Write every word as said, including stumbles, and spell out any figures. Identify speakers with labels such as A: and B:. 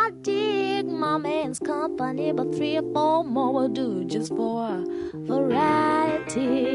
A: I dig my man's company, but three or four more will do just for variety.